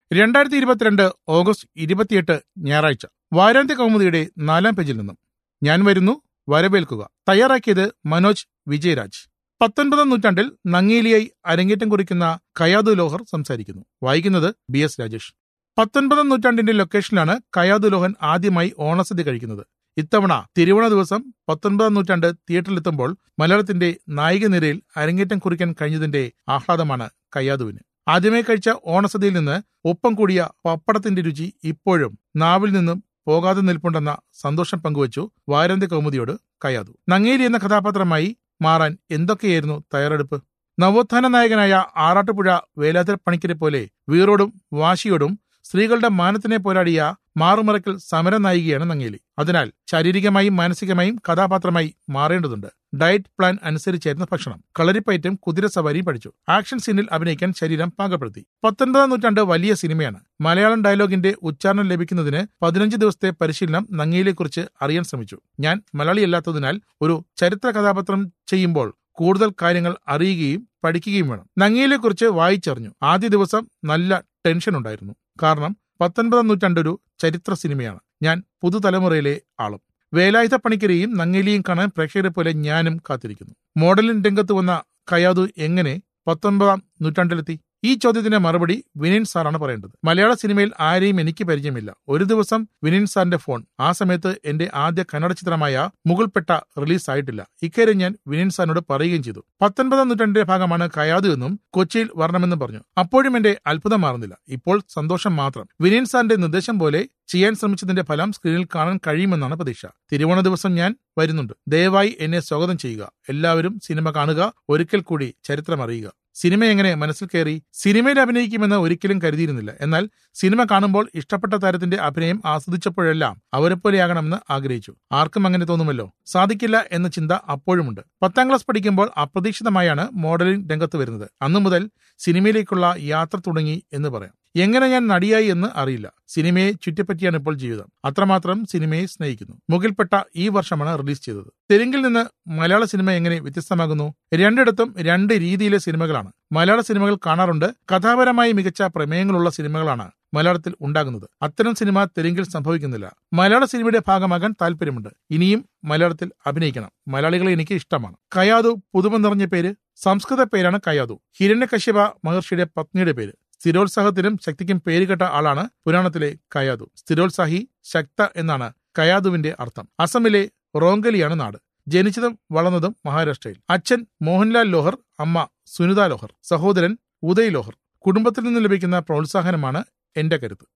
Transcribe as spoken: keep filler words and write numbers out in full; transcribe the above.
രണ്ടായിരത്തി ഇരുപത്തിരണ്ട് ഓഗസ്റ്റ് ഇരുപത്തിയെട്ട് ഞായറാഴ്ച. വാരാന്ത്യ കൗമുദിയുടെ നാലാം പേജിൽ നിന്നും ഞാൻ വരുന്നു, വരവേൽക്കുക. തയ്യാറാക്കിയത് മനോജ് വിജയരാജ്. പത്തൊൻപതാം നൂറ്റാണ്ടിൽ നങ്ങേലിയായി അരങ്ങേറ്റം കുറിക്കുന്ന കയാതു ലോഹർ സംസാരിക്കുന്നു. വായിക്കുന്നത് ബി എസ് രാജേഷ്. പത്തൊൻപതാം നൂറ്റാണ്ടിന്റെ ലൊക്കേഷനിലാണ് കയാതു ലോഹൻ ആദ്യമായി ഓണസദ്യ കഴിക്കുന്നത്. ഇത്തവണ തിരുവോണ ദിവസം പത്തൊൻപതാം നൂറ്റാണ്ട് തിയേറ്ററിലെത്തുമ്പോൾ മലയാളത്തിന്റെ നായിക നിരയിൽ അരങ്ങേറ്റം കുറിക്കാൻ കഴിഞ്ഞതിന്റെ ആഹ്ലാദമാണ് കയാതുവിന്. ആദ്യമായി കഴിച്ച ഓണസദ്യയിൽ നിന്ന് ഒപ്പം കൂടിയ പപ്പടത്തിന്റെ രുചി ഇപ്പോഴും നാവിൽ നിന്നും പോകാതെ നിൽപ്പുണ്ടെന്ന സന്തോഷം പങ്കുവച്ചു വാരാന്ത്യ കൗമുദിയോട് കയാതു. നങ്ങേലി എന്ന കഥാപാത്രമായി മാറാൻ എന്തൊക്കെയായിരുന്നു തയ്യാറെടുപ്പ്? നവോത്ഥാന നായകനായ ആറാട്ടുപുഴ വേലാതര പണിക്കരെ പോലെ വീറോടും വാശിയോടും സ്ത്രീകളുടെ മാനത്തിനെ പോരാടിയ മാറുമറക്കൽ സമര നായികയാണ് നങ്ങേലി. അതിനാൽ ശാരീരികമായും മാനസികമായും കഥാപാത്രമായി മാറേണ്ടതുണ്ട്. ഡയറ്റ് പ്ലാൻ അനുസരിച്ചായിരുന്നു ഭക്ഷണം. കളരിപ്പയറ്റും കുതിരസവാരിയും പഠിച്ചു. ആക്ഷൻ സീനിൽ അഭിനയിക്കാൻ ശരീരം പാകപ്പെടുത്തി. പത്തൊൻപതാം നൂറ്റാണ്ട് വലിയ സിനിമയാണ്. മലയാളം ഡയലോഗിന്റെ ഉച്ചാരണം ലഭിക്കുന്നതിന് പതിനഞ്ച് ദിവസത്തെ പരിശീലനം നങ്ങേലിയെക്കുറിച്ച് അറിയാൻ ശ്രമിച്ചു. ഞാൻ മലയാളിയല്ലാത്തതിനാൽ ഒരു ചരിത്ര കഥാപാത്രം ചെയ്യുമ്പോൾ കൂടുതൽ കാര്യങ്ങൾ അറിയുകയും പഠിക്കുകയും വേണം. നങ്ങേലിയെക്കുറിച്ച് വായിച്ചറിഞ്ഞു. ആദ്യ ദിവസം നല്ല ടെൻഷൻ ഉണ്ടായിരുന്നു. കാരണം പത്തൊൻപതാം നൂറ്റാണ്ടൊരു ചരിത്ര സിനിമയാണ്. ഞാൻ പുതുതലമുറയിലെ ആളും. വേലായുധ പണിക്കരെയും നങ്ങേലിയും കാണാൻ പ്രേക്ഷകരെ പോലെ ഞാനും കാത്തിരിക്കുന്നു. മോഡലിംഗ് രംഗത്ത് വന്ന കയാതു എങ്ങനെ പത്തൊൻപതാം നൂറ്റാണ്ടിലെത്തി? ഈ ചോദ്യത്തിന്റെ മറുപടി വിനയൻ സാറാണ് പറയേണ്ടത്. മലയാള സിനിമയിൽ ആരെയും എനിക്ക് പരിചയമില്ല. ഒരു ദിവസം വിനയൻ സാറിന്റെ ഫോൺ. ആ സമയത്ത് എന്റെ ആദ്യ കന്നഡ ചിത്രമായ മുഗൾപെട്ട റിലീസ് ആയിട്ടില്ല. ഇക്കാര്യം ഞാൻ വിനയൻ സാറിനോട് പറയുകയും ചെയ്തു. പത്തൊൻപതാം നൂറ്റാണ്ടിന്റെ ഭാഗമാണ് കയാതു എന്നും കൊച്ചിയിൽ വരണമെന്നും പറഞ്ഞു. അപ്പോഴും എന്റെ അത്ഭുതം മാറുന്നില്ല. ഇപ്പോൾ സന്തോഷം മാത്രം. വിനയൻ സാറിന്റെ നിർദ്ദേശം പോലെ ചെയ്യാൻ ശ്രമിച്ചതിന്റെ ഫലം സ്ക്രീനിൽ കാണാൻ കഴിയുമെന്നാണ് പ്രതീക്ഷ. തിരുവോണ ദിവസം ഞാൻ വരുന്നുണ്ട്. ദയവായി എന്നെ സ്വാഗതം ചെയ്യുക. എല്ലാവരും സിനിമ കാണുക. ഒരിക്കൽ കൂടി ചരിത്രം അറിയുക. സിനിമ എങ്ങനെ മനസ്സിൽ കയറി? സിനിമയിൽ അഭിനയിക്കുമെന്ന് ഒരിക്കലും കരുതിയിരുന്നില്ല. എന്നാൽ സിനിമ കാണുമ്പോൾ ഇഷ്ടപ്പെട്ട താരത്തിന്റെ അഭിനയം ആസ്വദിച്ചപ്പോഴെല്ലാം അവരെപ്പോലെയാകണമെന്ന് ആഗ്രഹിച്ചു. ആർക്കും അങ്ങനെ തോന്നുമല്ലോ. സാധിക്കില്ല എന്ന ചിന്ത അപ്പോഴുമുണ്ട്. പത്താം ക്ലാസ് പഠിക്കുമ്പോൾ അപ്രതീക്ഷിതമായാണ് മോഡലിംഗ് രംഗത്ത് വരുന്നത്. അന്നു മുതൽ സിനിമയിലേക്കുള്ള യാത്ര തുടങ്ങി എന്ന് പറയാം. എങ്ങനെ ഞാൻ നടിയായി എന്ന് അറിയില്ല. സിനിമയെ ചുറ്റിപ്പറ്റിയാണ് ഇപ്പോൾ ജീവിതം. അത്രമാത്രം സിനിമയെ സ്നേഹിക്കുന്നു. മുകിൽപ്പെട്ട ഈ വർഷമാണ് റിലീസ് ചെയ്തത്. തെലുങ്കിൽ നിന്ന് മലയാള സിനിമ എങ്ങനെ വ്യത്യസ്തമാകുന്നു? രണ്ടിടത്തും രണ്ട് രീതിയിലെ സിനിമകളാണ്. മലയാള സിനിമകൾ കാണാറുണ്ട്. കഥാപരമായി മികച്ച പ്രമേയങ്ങളുള്ള സിനിമകളാണ് മലയാളത്തിൽ ഉണ്ടാകുന്നത്. അത്തരം സിനിമ തെലുങ്കിൽ സംഭവിക്കുന്നില്ല. മലയാള സിനിമയുടെ ഭാഗമാകാൻ താല്പര്യമുണ്ട്. ഇനിയും മലയാളത്തിൽ അഭിനയിക്കണം. മലയാളികളെ എനിക്ക് ഇഷ്ടമാണ്. കയാതു പുതുമ നിറഞ്ഞ പേര്. സംസ്കൃത പേരാണ് കയാതു. ഹിരണ്യകശ്യപ മഹർഷിയുടെ പത്നിയുടെ പേര്. സ്ഥിരോത്സാഹത്തിനും ശക്തിക്കും പേരുകെട്ട ആളാണ് പുരാണത്തിലെ കയാതു. സ്ഥിരോത്സാഹി, ശക്ത എന്നാണ് കയാതുവിന്റെ അർത്ഥം. അസമിലെ റോങ്കലിയാണ് നാട്. ജനിച്ചതും വളർന്നതും മഹാരാഷ്ട്രയിൽ. അച്ഛൻ മോഹൻലാൽ ലോഹർ, അമ്മ സുനിത ലോഹർ, സഹോദരൻ ഉദയ് ലോഹർ. കുടുംബത്തിൽ നിന്ന് ലഭിക്കുന്ന പ്രോത്സാഹനമാണ് എന്റെ കരുത്ത്.